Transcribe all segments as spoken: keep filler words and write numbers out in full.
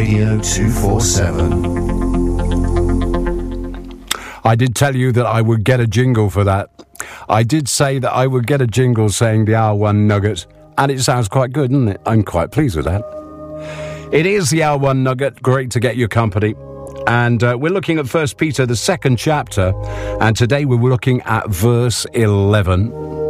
Radio two forty-seven. I did tell you that I would get a jingle for that. I did say that I would get a jingle saying the hour one nugget, and it sounds quite good, doesn't it? I'm quite pleased with that. It is the hour one nugget. Great to get your company. And uh, we're looking at First Peter, the second chapter, and today we're looking at verse eleven.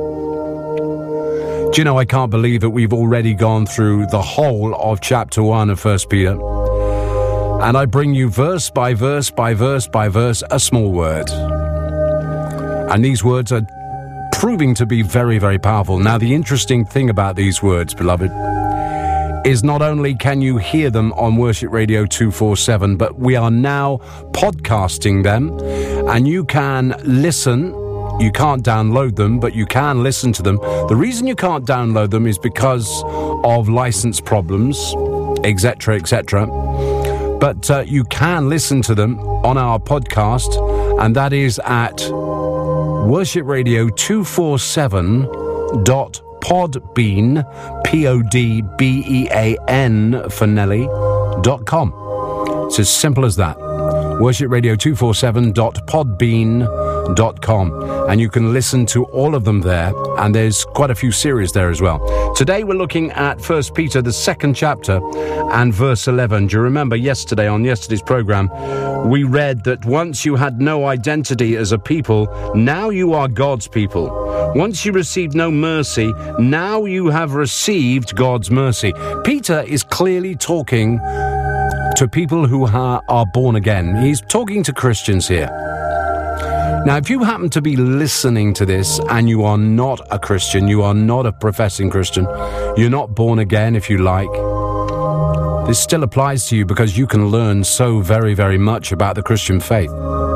Do you know, I can't believe that we've already gone through the whole of chapter one of First Peter. And I bring you verse by verse by verse by verse a small word. And these words are proving to be very, very powerful. Now, the interesting thing about these words, beloved, is not only can you hear them on Worship Radio two forty-seven, but we are now podcasting them, and you can listen. You can't download them, but you can listen to them. The reason you can't download them is because of license problems, et cetera, et cetera. But uh, you can listen to them on our podcast, and that is at worship radio two forty-seven dot podbean, P O D B E A N for Nelly, dot com. It's as simple as that. worship radio two forty-seven dot podbean dot com. And you can listen to all of them there, and there's quite a few series there as well. Today we're looking at First Peter, the second chapter, and verse eleven. Do you remember yesterday, on yesterday's program, we read that once you had no identity as a people, now you are God's people. Once you received no mercy, now you have received God's mercy. Peter is clearly talking to people who are, are born again. He's talking to Christians here. Now, if you happen to be listening to this and you are not a Christian, you are not a professing Christian, you're not born again, if you like, this still applies to you because you can learn so very, very much about the Christian faith.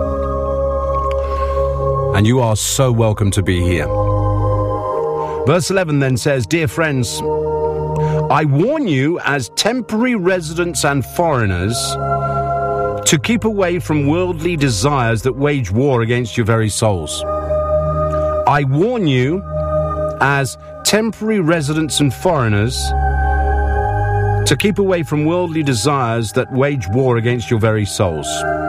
And you are so welcome to be here. Verse eleven then says, "Dear friends, I warn you as temporary residents and foreigners to keep away from worldly desires that wage war against your very souls. I warn you as temporary residents and foreigners to keep away from worldly desires that wage war against your very souls."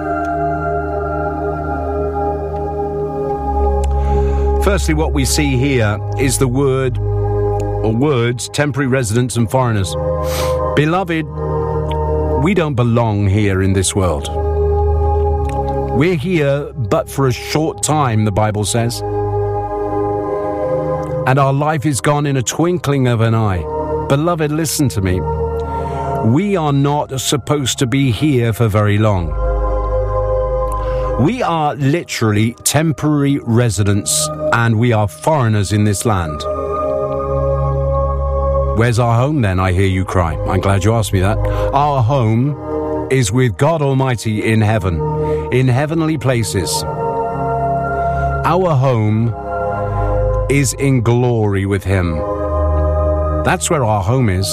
Firstly, what we see here is the word, or words, temporary residents and foreigners. Beloved, we don't belong here in this world. We're here but for a short time, the Bible says. And our life is gone in a twinkling of an eye. Beloved, listen to me. We are not supposed to be here for very long. We are literally temporary residents, and we are foreigners in this land. Where's our home then, I hear you cry? I'm glad you asked me that. Our home is with God Almighty in heaven, in heavenly places. Our home is in glory with Him. That's where our home is.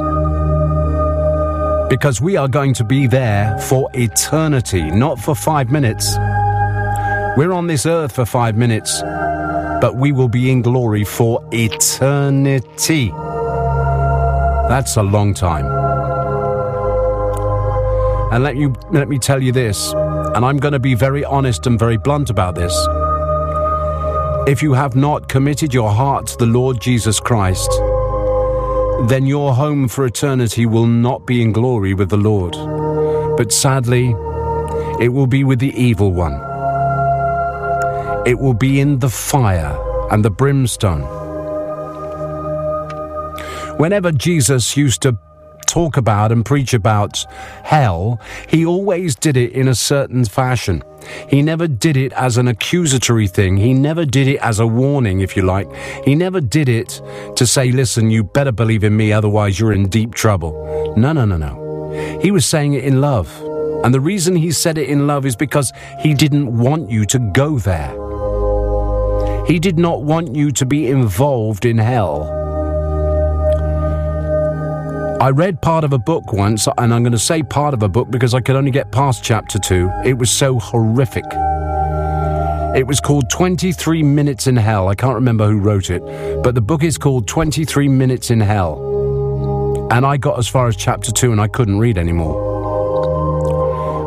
Because we are going to be there for eternity, not for five minutes. We're on this earth for five minutes, but we will be in glory for eternity. That's a long time. And let you let me tell you this, and I'm going to be very honest and very blunt about this. If you have not committed your heart to the Lord Jesus Christ, then your home for eternity will not be in glory with the Lord. But sadly, it will be with the evil one. It will be in the fire and the brimstone. Whenever Jesus used to talk about and preach about hell, he always did it in a certain fashion. He never did it as an accusatory thing. He never did it as a warning, if you like. He never did it to say, listen, you better believe in me, otherwise you're in deep trouble. No, no, no, no. He was saying it in love. And the reason he said it in love is because he didn't want you to go there. He did not want you to be involved in hell. I read part of a book once, and I'm going to say part of a book because I could only get past chapter two. It was so horrific. It was called twenty-three minutes in Hell. I can't remember who wrote it, but the book is called twenty-three minutes in Hell. And I got as far as chapter two and I couldn't read anymore.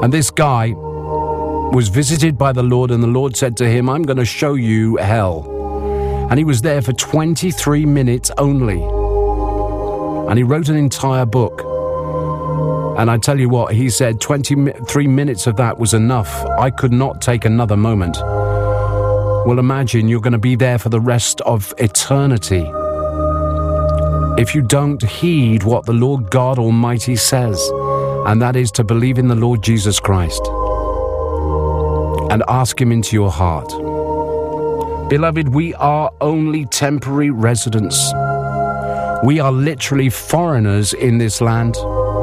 And this guy was visited by the Lord, and the Lord said to him, I'm going to show you hell. And he was there for twenty-three minutes only. And he wrote an entire book. And I tell you what, he said twenty-three minutes of that was enough. I could not take another moment. Well, imagine you're going to be there for the rest of eternity if you don't heed what the Lord God Almighty says, and that is to believe in the Lord Jesus Christ and ask Him into your heart. Beloved, we are only temporary residents. We are literally foreigners in this land.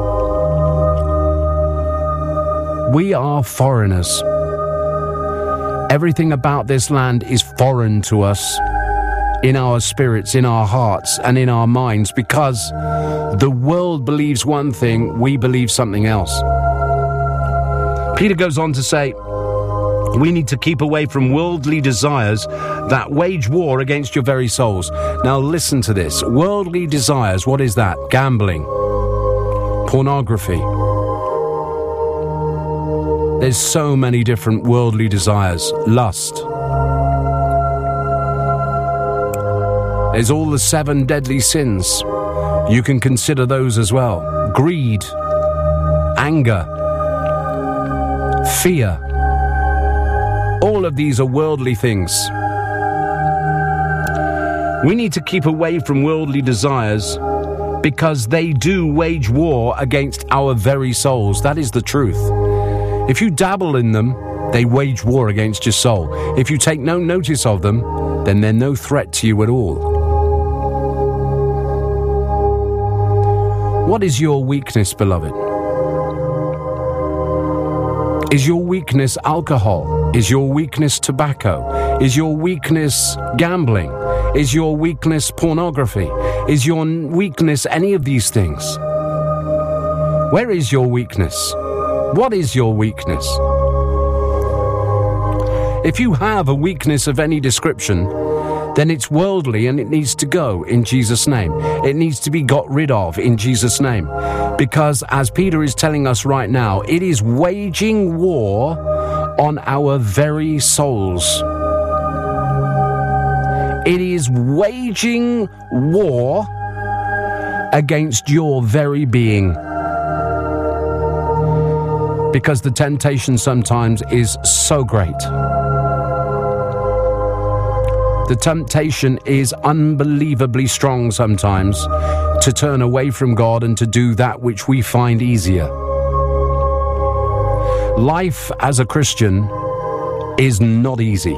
We are foreigners. Everything about this land is foreign to us, in our spirits, in our hearts, and in our minds, because the world believes one thing, we believe something else. Peter goes on to say, we need to keep away from worldly desires that wage war against your very souls. Now listen to this. Worldly desires, what is that? Gambling, pornography. There's so many different worldly desires. Lust. There's all the seven deadly sins. You can consider those as well. Greed, anger, fear. All of these are worldly things. We need to keep away from worldly desires because they do wage war against our very souls. That is the truth. If you dabble in them, they wage war against your soul. If you take no notice of them, then they're no threat to you at all. What is your weakness, beloved? Is your weakness alcohol? Is your weakness tobacco? Is your weakness gambling? Is your weakness pornography? Is your weakness any of these things? Where is your weakness? What is your weakness? If you have a weakness of any description, then it's worldly and it needs to go in Jesus' name. It needs to be got rid of in Jesus' name. Because as Peter is telling us right now, it is waging war on our very souls. It is waging war against your very being. Because the temptation sometimes is so great. The temptation is unbelievably strong sometimes to turn away from God and to do that which we find easier. Life as a Christian is not easy.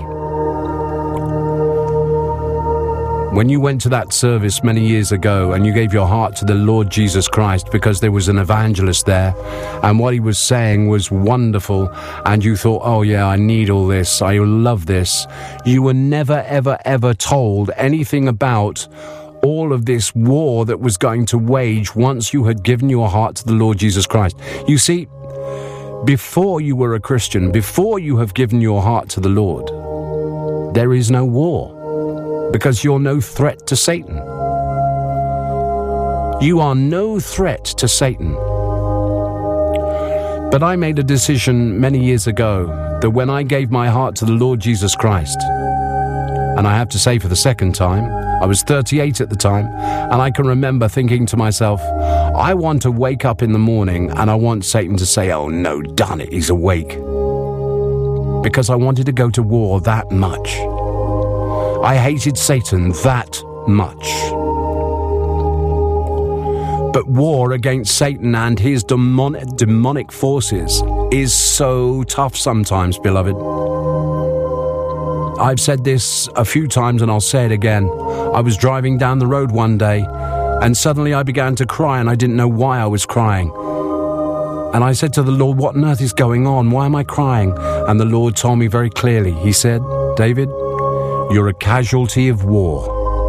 When you went to that service many years ago and you gave your heart to the Lord Jesus Christ because there was an evangelist there and what he was saying was wonderful and you thought, oh yeah, I need all this, I love this, you were never, ever, ever told anything about all of this war that was going to wage once you had given your heart to the Lord Jesus Christ. You see, before you were a Christian, before you have given your heart to the Lord, there is no war. Because you're no threat to Satan. You are no threat to Satan. But I made a decision many years ago that when I gave my heart to the Lord Jesus Christ, and I have to say for the second time, I was thirty-eight at the time, and I can remember thinking to myself, I want to wake up in the morning and I want Satan to say, oh no, darn it, he's awake. Because I wanted to go to war that much. I hated Satan that much. But war against Satan and his demonic, demonic forces is so tough sometimes, beloved. I've said this a few times and I'll say it again. I was driving down the road one day and suddenly I began to cry and I didn't know why I was crying. And I said to the Lord, what on earth is going on? Why am I crying? And the Lord told me very clearly. He said, David, you're a casualty of war.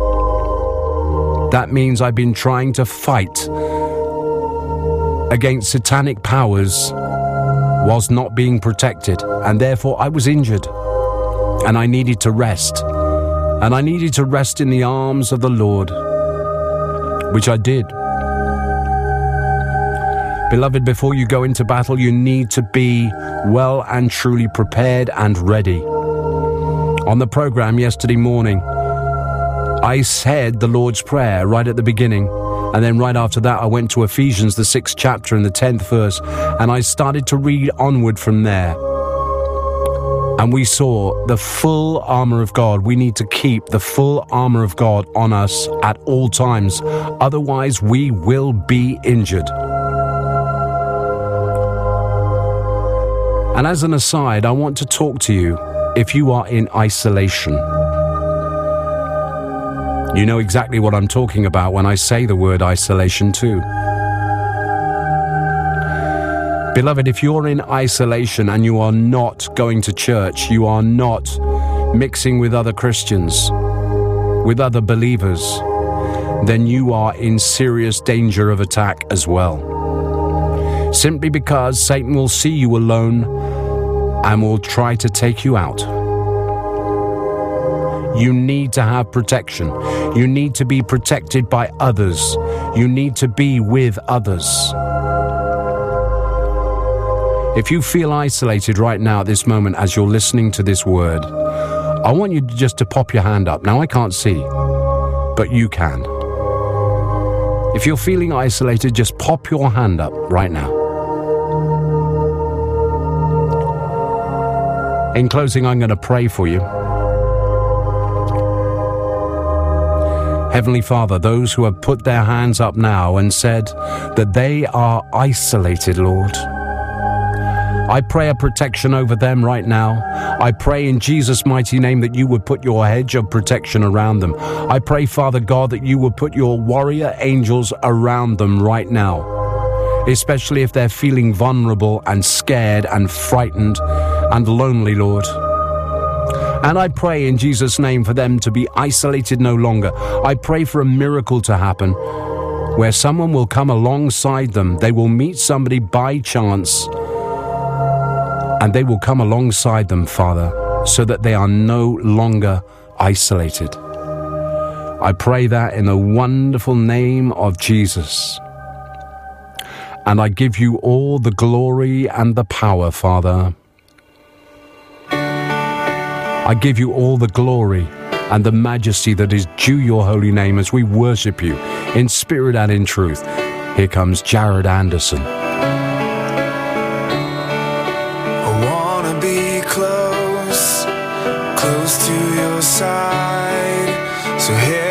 That means I've been trying to fight against satanic powers whilst not being protected, and therefore I was injured, and I needed to rest, and I needed to rest in the arms of the Lord, which I did. Beloved, before you go into battle, you need to be well and truly prepared and ready. On the program yesterday morning, I said the Lord's Prayer right at the beginning, and then right after that I went to Ephesians, the sixth chapter and the tenth verse, and I started to read onward from there. And we saw the full armor of God. We need to keep the full armor of God on us at all times, otherwise we will be injured. And as an aside, I want to talk to you if you are in isolation. You know exactly what I'm talking about when I say the word isolation too. Beloved, if you're in isolation and you are not going to church, you are not mixing with other Christians, with other believers, then you are in serious danger of attack as well. Simply because Satan will see you alone and will try to take you out. You need to have protection. You need to be protected by others. You need to be with others. If you feel isolated right now at this moment as you're listening to this word, I want you just to pop your hand up. Now, I can't see, but you can. If you're feeling isolated, just pop your hand up right now. In closing, I'm going to pray for you. Heavenly Father, those who have put their hands up now and said that they are isolated, Lord, I pray a protection over them right now. I pray in Jesus' mighty name that you would put your hedge of protection around them. I pray, Father God, that you would put your warrior angels around them right now, especially if they're feeling vulnerable and scared and frightened and lonely, Lord. And I pray in Jesus' name for them to be isolated no longer. I pray for a miracle to happen where someone will come alongside them. They will meet somebody by chance and they will come alongside them, Father, so that they are no longer isolated. I pray that in the wonderful name of Jesus. And I give you all the glory and the power, Father. I give you all the glory and the majesty that is due your holy name as we worship you in spirit and in truth. Here comes Jared Anderson. I wanna be close, close to your side. So here